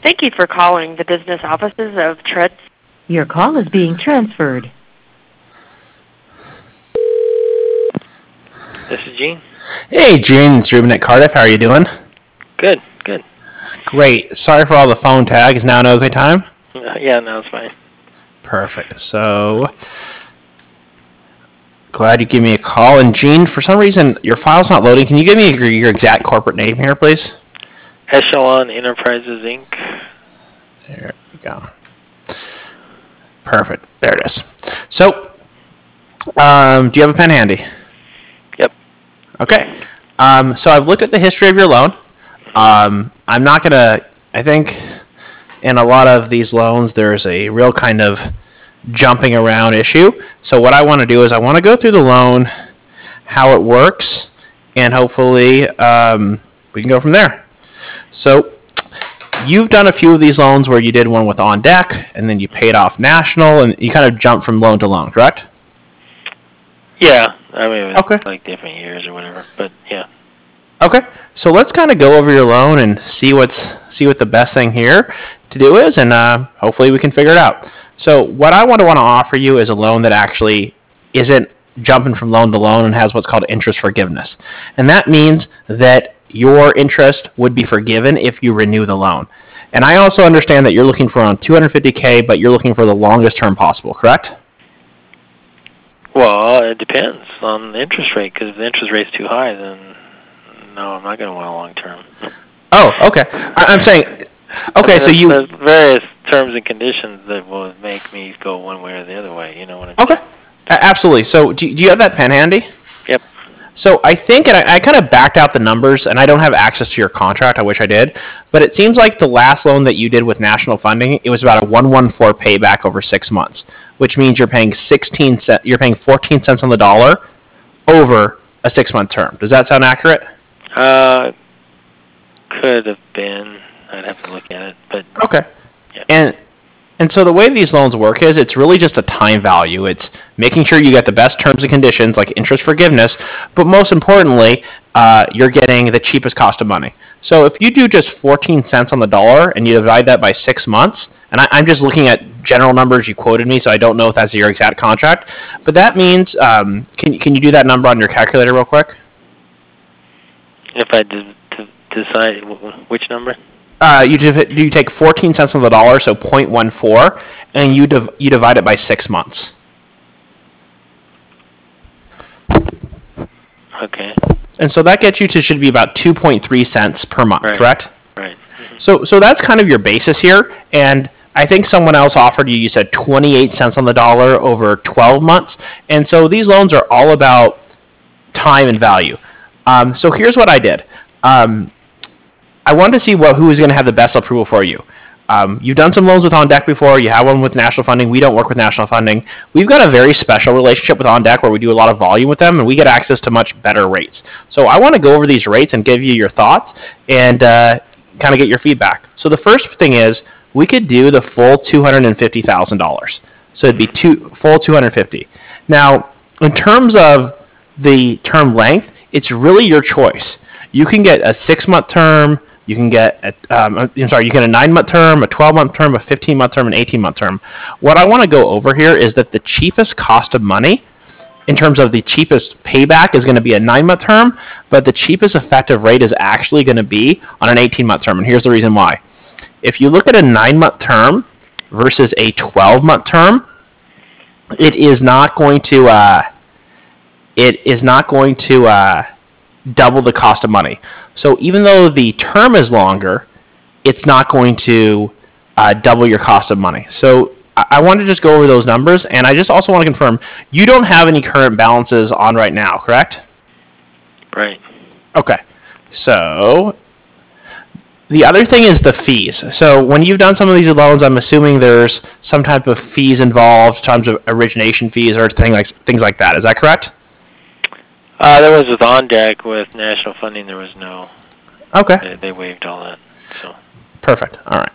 Thank you for calling the business offices of Tread. Your call is being transferred. This is Gene. Hey, Gene, it's Ruben at Cardiff. How are you doing? Good, good. Great. Sorry for all the phone tag. Is now an okay time? Yeah, no, it's fine. Perfect. So, glad you gave me a call. And Gene, for some reason, your file's not loading. Can you give me your exact corporate name here, please? Echelon Enterprises, Inc. There we go. Perfect. There it is. So, do you have a pen handy? Yep. Okay. So I've looked at the history of your loan. I'm not going to, I think in a lot of these loans, there's a real kind of jumping around issue. So what I want to do is I want to go through the loan, how it works, and hopefully we can go from there. So you've done a few of these loans where you did one with On Deck, and then you paid off National, and you kind of jumped from loan to loan, correct? Yeah, I mean, it was Okay. like different years or whatever, but yeah. Okay, so let's kind of go over your loan and see what the best thing here to do is, and hopefully we can figure it out. So what I want to offer you is a loan that actually isn't jumping from loan to loan and has what's called interest forgiveness, and that means that your interest would be forgiven if you renew the loan. And I also understand that you're looking for around $250K, but you're looking for the longest term possible, correct? Well, it depends on the interest rate, because if the interest rate's too high, then no, I'm not going to want a long term. Oh, okay. I'm saying, okay, so you... There's various terms and conditions that will make me go one way or the other way, you know what I mean? Okay, absolutely. So do you have that pen handy? Yep. So I think, and I kind of backed out the numbers, and I don't have access to your contract. I wish I did. But it seems like the last loan that you did with National Funding, it was about a 114 payback over 6 months, which means you're paying 14 cents on the dollar over a 6-month term. Does that sound accurate? Could have been. I'd have to look at it, but okay. Yeah. And so the way these loans work is it's really just a time value. It's making sure you get the best terms and conditions like interest forgiveness, but most importantly, you're getting the cheapest cost of money. So if you do just 14 cents on the dollar and you divide that by 6 months, and I'm just looking at general numbers you quoted me, so I don't know if that's your exact contract, but that means, can you do that number on your calculator real quick? If I decide which number? You take 14 cents on the dollar, so 0.14, and you divide it by 6 months. Okay. And so that gets you to should be about 2.3 cents per month, Right. correct? Right. Mm-hmm. So that's kind of your basis here, and I think someone else offered you said 28 cents on the dollar over 12 months, and so these loans are all about time and value. So here's what I did. I wanted to see who was going to have the best approval for you. You've done some loans with On Deck before. You have one with National Funding. We don't work with National Funding. We've got a very special relationship with On Deck where we do a lot of volume with them, and we get access to much better rates. So I want to go over these rates and give you your thoughts and kind of get your feedback. So the first thing is we could do the full $250,000. So it'd be full $250,000. Now, in terms of the term length, it's really your choice. You can get a 6-month term. You can get you get a 9-month term, a 12-month term, a 15-month term, an 18-month term. What I want to go over here is that the cheapest cost of money, in terms of the cheapest payback, is going to be a 9-month term, but the cheapest effective rate is actually going to be on an 18-month term, and here's the reason why. If you look at a 9-month term versus a 12-month term, it is not going to double the cost of money. So even though the term is longer, it's not going to double your cost of money. So I want to just go over those numbers, and I just also want to confirm, you don't have any current balances on right now, correct? Right. Okay. So the other thing is the fees. So when you've done some of these loans, I'm assuming there's some type of fees involved, in terms of origination fees or things like that. Is that correct? There was with On Deck. With National Funding, there was no. Okay. They waived all that. So. Perfect. All right.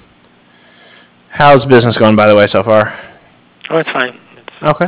How's business going, by the way, so far? Oh, it's fine. Okay.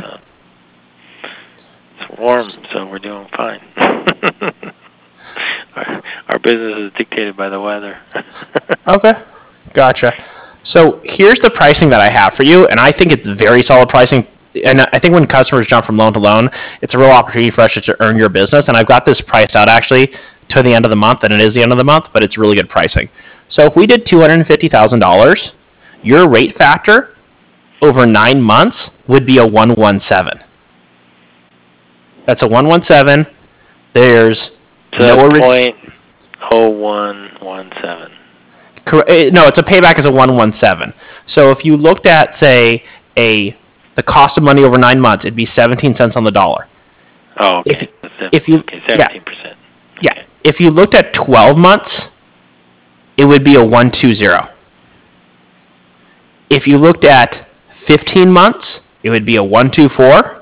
It's warm, so we're doing fine. Our business is dictated by the weather. Okay. Gotcha. So here's the pricing that I have for you, and I think it's very solid pricing. And I think when customers jump from loan to loan, it's a real opportunity for us to earn your business. And I've got this priced out actually to the end of the month, and it is the end of the month, but it's really good pricing. So if we did $250,000, your rate factor over 9 months would be a 117. That's a 117. There's so 0.0117. No, it's a payback is a 117. So if you looked at, say, the cost of money over 9 months, it'd be 17 cents on the dollar. Oh, okay. If you 17%. Yeah. If you looked at 12 months, it would be a 120. If you looked at 15 months, it would be a 124.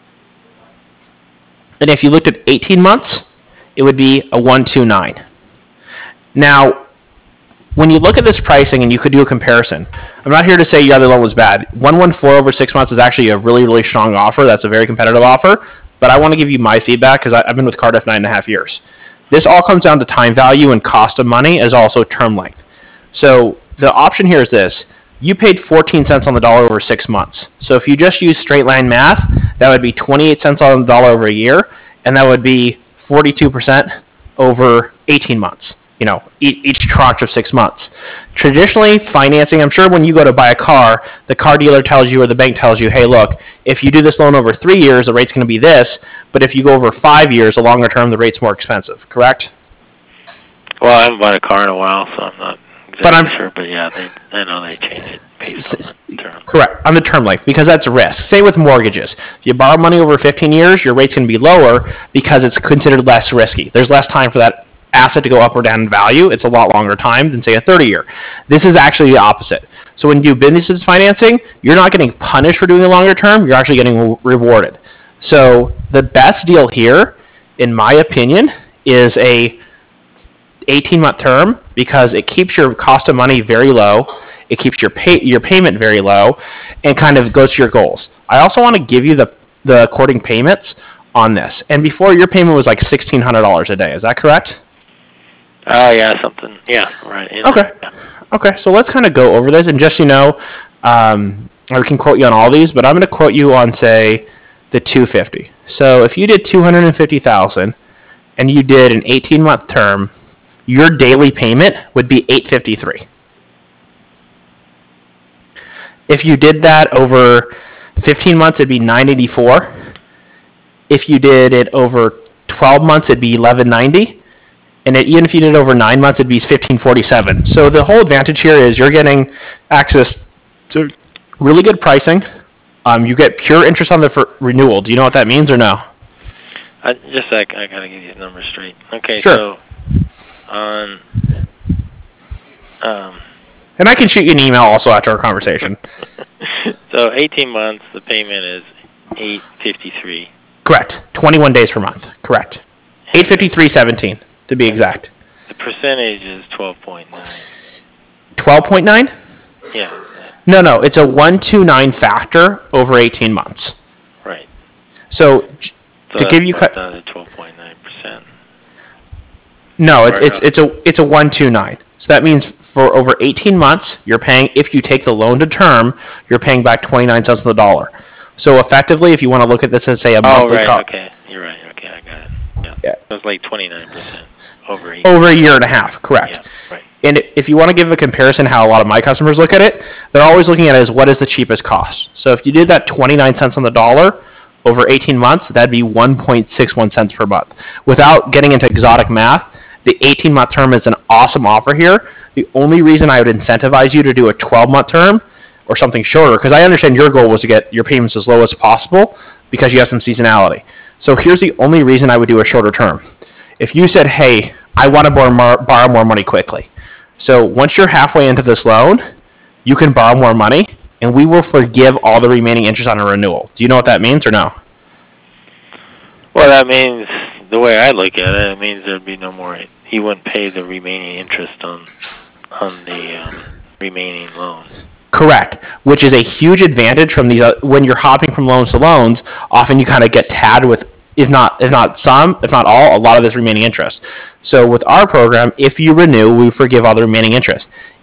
And if you looked at 18 months, it would be a 129. Now, when you look at this pricing and you could do a comparison, I'm not here to say your other loan was bad. 114 over 6 months is actually a really, really strong offer. That's a very competitive offer. But I want to give you my feedback because I've been with Cardiff 9.5 years. This all comes down to time value and cost of money as also term length. So the option here is this. You paid 14 cents on the dollar over 6 months. So if you just use straight line math, that would be 28 cents on the dollar over a year, and that would be 42% over 18 months. You know, each tranche of 6 months. Traditionally, financing, I'm sure when you go to buy a car, the car dealer tells you or the bank tells you, hey, look, if you do this loan over 3 years, the rate's going to be this, but if you go over 5 years, the longer term, the rate's more expensive, correct? Well, I haven't bought a car in a while, so I'm not exactly sure, but yeah, I know they change it based on the term. Correct, on the term length, because that's risk. Same with mortgages. If you borrow money over 15 years, your rate's going to be lower because it's considered less risky. There's less time for that asset to go up or down in value. It's a lot longer time than, say, a 30-year. This is actually the opposite. So when you do business financing, you're not getting punished for doing a longer term. You're actually getting rewarded. So the best deal here, in my opinion, is a 18-month term because it keeps your cost of money very low. It keeps your payment very low and kind of goes to your goals. I also want to give you the according payments on this. And before, your payment was like $1,600 a day. Is that correct? Oh, yeah, something. Yeah, right. Okay. Yeah. Okay, so let's kind of go over this. And just so you know, I can quote you on all these, but I'm going to quote you on, say, the 250. So if you did 250,000 and you did an 18-month term, your daily payment would be $853. If you did that over 15 months, it'd be $984. If you did it over 12 months, it'd be $1190. And even if you did it over 9 months, it'd be $1,547. So the whole advantage here is you're getting access to really good pricing. You get pure interest on the renewal. Do you know what that means or no? I got to give these numbers straight. Okay, sure. So on... and I can shoot you an email also after our conversation. So 18 months, the payment is $853. Correct. 21 days per month. Correct. $853.17 to be exact. The percentage is 12.9. 12.9? Yeah. No. It's a 129 factor over 18 months. Right. So to give you down to 12.9%. No, it's a 129. So that means for over 18 months, you're paying, if you take the loan to term, you're paying back 29 cents on the dollar. So effectively, if you want to look at this as, say, a monthly right. cost. Okay. You're right. Okay, I got it. Yeah. So it's like 29% over a year. Over a year and a half, correct. Yeah, right. And if you want to give a comparison how a lot of my customers look at it, they're always looking at it as what is the cheapest cost. So if you did that 29 cents on the dollar over 18 months, that'd be 1.61 cents per month. Without getting into exotic math, the 18-month term is an awesome offer here. The only reason I would incentivize you to do a 12-month term or something shorter, because I understand your goal was to get your payments as low as possible because you have some seasonality. So here's the only reason I would do a shorter term. If you said, hey, I want to borrow more money quickly. So once you're halfway into this loan, you can borrow more money, and we will forgive all the remaining interest on a renewal. Do you know what that means or no? Well, that means, the way I look at it, it means there'd be no more. He wouldn't pay the remaining interest on the remaining loan. Correct, which is a huge advantage from these. When you're hopping from loans to loans, often you kind of get tagged with, if not all, a lot of this remaining interest. So with our program, if you renew, we forgive all the remaining interest.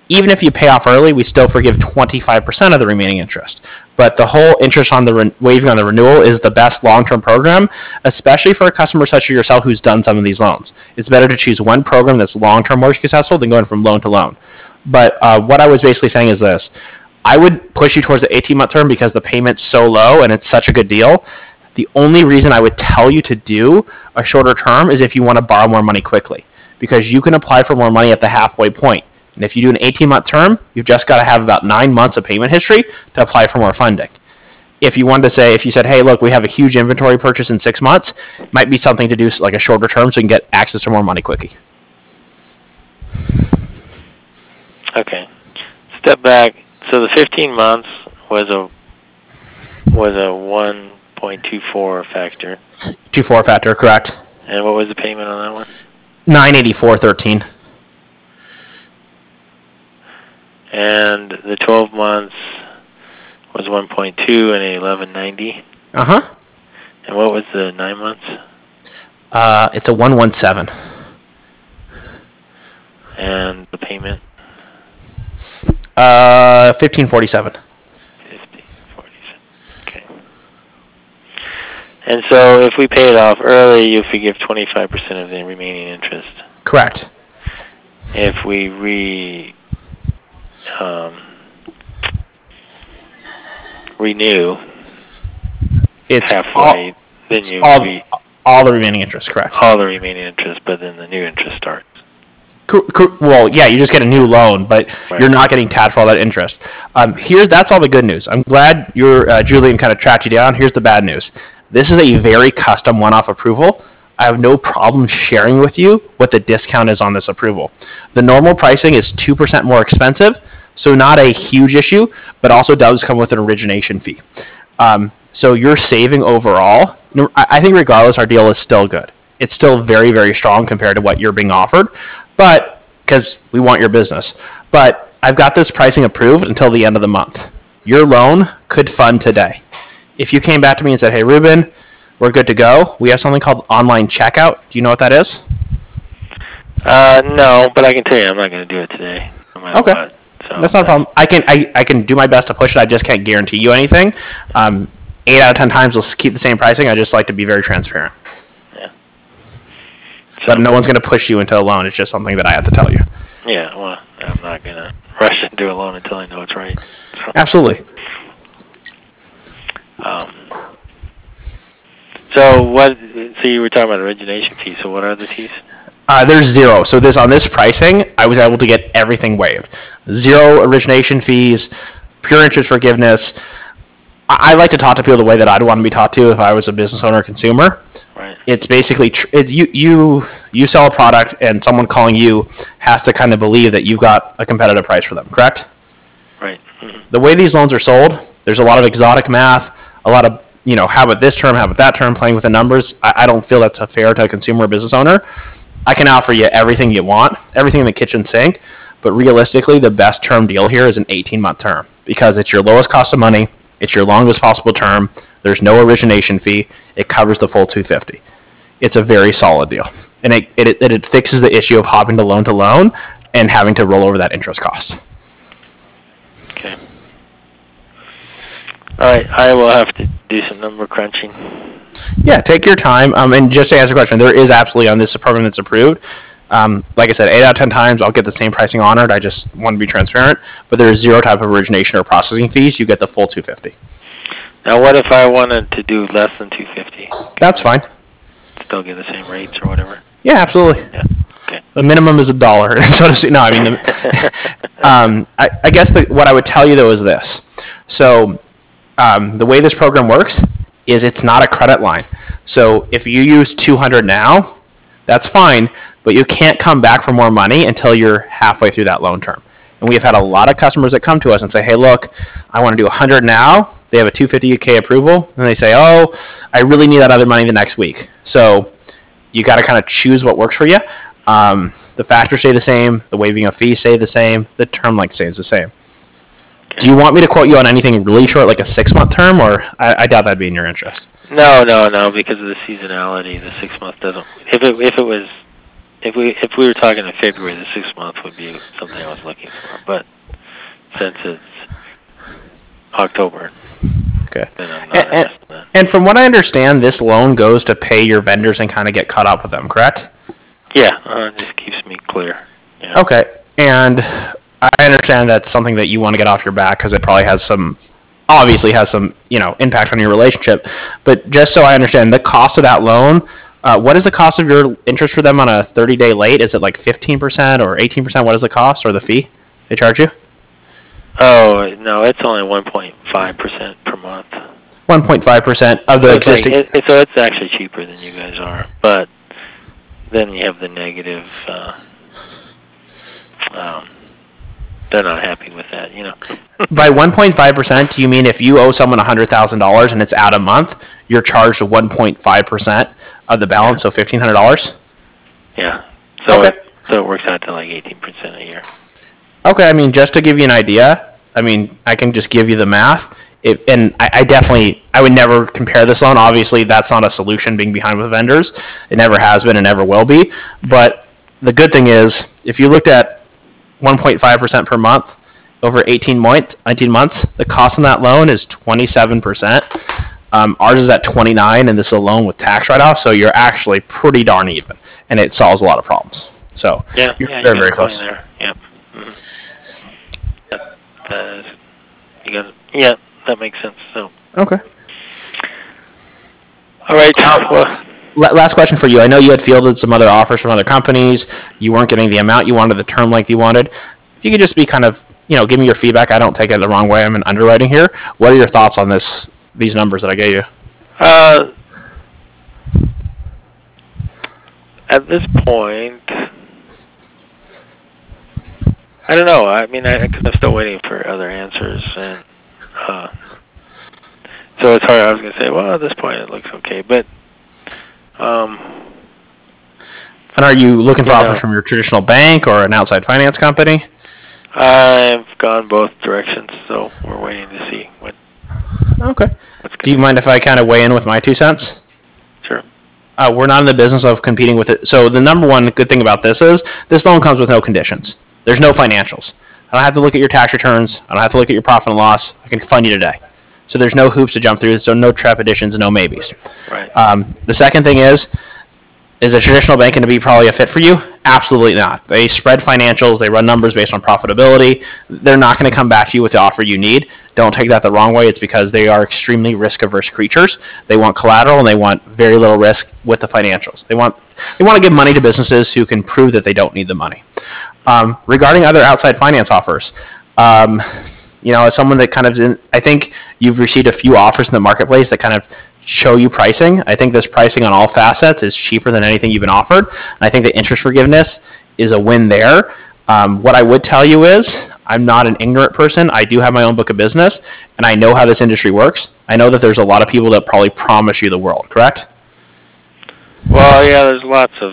even if you pay off early, we still forgive 25% of the remaining interest. But the whole interest on the waiving on the renewal is the best long-term program, especially for a customer such as yourself who's done some of these loans. It's better to choose one program that's long-term more successful than going from loan to loan. But what I was basically saying is this. I would push you towards the 18-month term because the payment's so low and it's such a good deal. The only reason I would tell you to do a shorter term is if you want to borrow more money quickly, because you can apply for more money at the halfway point. And if you do an 18-month term, you've just got to have about 9 months of payment history to apply for more funding. If you wanted to say, if you said, hey, look, we have a huge inventory purchase in 6 months, it might be something to do like a shorter term so you can get access to more money quickly. Okay. Step back. So the 15 months was a 1.24 factor. 2.4 factor, correct. And what was the payment on that one? $984.13. And the 12 months was 1.2 and $11.90. Uh-huh. And what was the 9 months? It's a 117. And the payment? 1547. 1547. Okay. And so if we pay it off early, you forgive 25% of the remaining interest. Correct. If we renew it's halfway, then you all the remaining interest, correct? All the remaining interest, but then the new interest starts. Well, yeah, you just get a new loan, but You're not getting taxed for all that interest. That's all the good news. I'm glad your Julian kind of tracked you down. Here's the bad news. This is a very custom one-off approval. I have no problem sharing with you what the discount is on this approval. The normal pricing is 2% more expensive, so not a huge issue, but also does come with an origination fee. So you're saving overall. I think regardless, our deal is still good. It's still very, very strong compared to what you're being offered, but because we want your business. But I've got this pricing approved until the end of the month. Your loan could fund today. If you came back to me and said, hey, Ruben, we're good to go, we have something called online checkout. Do you know what that is? No, but I can tell you I'm not going to do it today. No matter okay. What. So that's not a problem. I can do my best to push it. I just can't guarantee you anything. 8 out of 10 times we'll keep the same pricing. I just like to be very transparent. Yeah. So, but no one's going to push you into a loan. It's just something that I have to tell you. Yeah, well, I'm not going to rush into a loan until I know it's right. So. Absolutely. So you were talking about origination fees. So what are the fees? There's zero. So on this pricing, I was able to get everything waived. Zero origination fees, pure interest forgiveness. I like to talk to people the way that I'd want to be taught to if I was a business owner or consumer. Right. It's basically you sell a product and someone calling you has to kind of believe that you've got a competitive price for them, correct? Right. Mm-hmm. The way these loans are sold, there's a lot of exotic math, a lot of, how about this term, how about that term, playing with the numbers. I don't feel that's fair to a consumer or business owner. I can offer you everything you want, everything in the kitchen sink, but realistically, the best term deal here is an 18-month term because it's your lowest cost of money, it's your longest possible term, there's no origination fee, it covers the full $250. It's a very solid deal, and it fixes the issue of hopping to loan and having to roll over that interest cost. Okay. All right, I will have to do some number crunching. Yeah, take your time. And just to answer the question, there is absolutely on this program that's approved. Like I said, 8 out of 10 times I'll get the same pricing on it. I just want to be transparent. But there is zero type of origination or processing fees. You get the full $250. Now, what if I wanted to do less than $250? That's fine. Still get the same rates or whatever? Yeah, absolutely. Yeah. Okay. The minimum is $1. So to speak. No, I mean, I guess what I would tell you though is this. So the way this program works is it's not a credit line. So if you use $200 now, that's fine, but you can't come back for more money until you're halfway through that loan term. And we have had a lot of customers that come to us and say, hey, look, I want to do $100 now. They have a $250K approval, and they say, oh, I really need that other money the next week. So you got to kind of choose what works for you. The factors stay the same. The waiving of fees stay the same. The term length stays the same. Do you want me to quote you on anything really short, like a 6-month term, or I doubt that'd be in your interest? No, because of the seasonality, the 6 month doesn't. If it was if we were talking in February, the 6 month would be something I was looking for. But since it's October, okay. then I'm not interested in that. And from what I understand, this loan goes to pay your vendors and kind of get caught up with them, correct? Yeah, it just keeps me clear. Yeah. Okay, and I understand that's something that you want to get off your back because it probably obviously has some, impact on your relationship. But just so I understand, the cost of that loan, what is the cost of your interest for them on a 30-day late? Is it like 15% or 18%? What is the cost or the fee they charge you? Oh, no, it's only 1.5% per month. 1.5% of the existing. So it's actually cheaper than you guys are, but then you have the negative. They're not happy with that, By 1.5%, do you mean if you owe someone $100,000 and it's out a month, you're charged 1.5% of the balance, so $1,500? Yeah. So okay. So it works out to like 18% a year. Okay, I mean, just to give you an idea, I can just give you the math. I would never compare this loan. Obviously, that's not a solution being behind with vendors. It never has been and never will be. But the good thing is, if you looked at 1.5% per month over 19 months, the cost on that loan is 27%. Ours is at 29%, and this is a loan with tax write-off, so you're actually pretty darn even, and it solves a lot of problems. So you're very, very close. There. Yep. Mm-hmm. That makes sense. So okay. All right. Well, last question for you. I know you had fielded some other offers from other companies. You weren't getting the amount you wanted, the term length you wanted. If you could just be kind of, give me your feedback. I don't take it the wrong way. I'm in underwriting here. What are your thoughts on these numbers that I gave you? At this point, I don't know. Because I'm still waiting for other answers, and so it's hard. I was going to say, well, at this point, it looks okay, but. And are you looking for offers from your traditional bank or an outside finance company? I've gone both directions, so we're waiting to see what. Okay. Do you mind if I kind of weigh in with my 2 cents? Sure. We're not in the business of competing with it. So the number one good thing about this is this loan comes with no conditions. There's no financials. I don't have to look at your tax returns. I don't have to look at your profit and loss. I can fund you today. So there's no hoops to jump through. So no trepidations, no maybes. Right. The second thing is a traditional bank going to be probably a fit for you? Absolutely not. They spread financials. They run numbers based on profitability. They're not going to come back to you with the offer you need. Don't take that the wrong way. It's because they are extremely risk-averse creatures. They want collateral, and they want very little risk with the financials. They want to give money to businesses who can prove that they don't need the money. Regarding other outside finance offers, as someone that kind of I think you've received a few offers in the marketplace that kind of show you pricing. I think this pricing on all facets is cheaper than anything you've been offered. And I think the interest forgiveness is a win there. What I would tell you is I'm not an ignorant person. I do have my own book of business, and I know how this industry works. I know that there's a lot of people that probably promise you the world, correct? Well, yeah, there's lots of...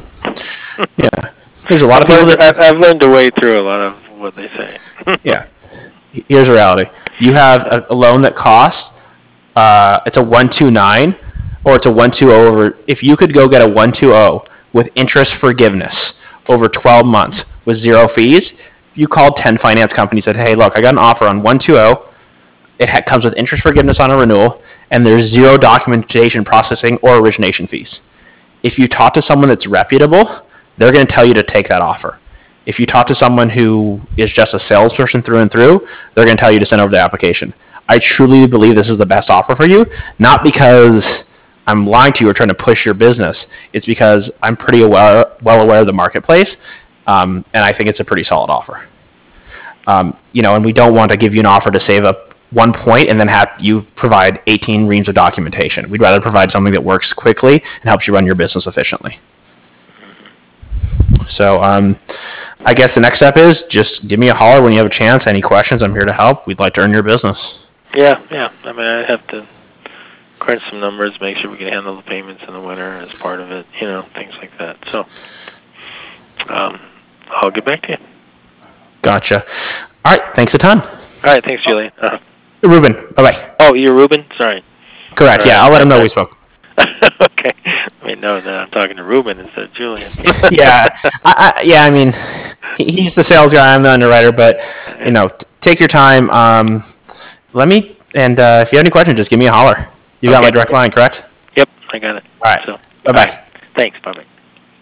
yeah. There's a lot of people that... I've learned to wade through a lot of what they say. Yeah. Here's the reality. You have a loan that costs, it's a 129, or it's a 120 over. If you could go get a 120 with interest forgiveness over 12 months with zero fees, if you called 10 finance companies and said, hey, look, I got an offer on 120, it comes with interest forgiveness on a renewal, and there's zero documentation processing or origination fees. If you talk to someone that's reputable, they're going to tell you to take that offer. If you talk to someone who is just a salesperson through and through, they're going to tell you to send over the application. I truly believe this is the best offer for you, not because I'm lying to you or trying to push your business. It's because I'm pretty well aware of the marketplace, and I think it's a pretty solid offer. And we don't want to give you an offer to save up 1 point and then have you provide 18 reams of documentation. We'd rather provide something that works quickly and helps you run your business efficiently. So I guess the next step is just give me a holler when you have a chance. Any questions, I'm here to help. We'd like to earn your business. Yeah. I have to crunch some numbers, make sure we can handle the payments in the winter as part of it, things like that. So I'll get back to you. Gotcha. All right. Thanks a ton. All right. Thanks, Julian. Ruben. Bye-bye. Oh, you're Ruben? Sorry. Correct. Right. Yeah, I'll let him know we spoke. Okay. I mean, no, then I'm talking to Ruben instead of Julian. Yeah, I mean, he's the sales guy. I'm the underwriter, but take your time. Let me, and if you have any questions, just give me a holler. You got my direct line, correct? Yep, I got it. All right. So, bye. Thanks. Bye-bye.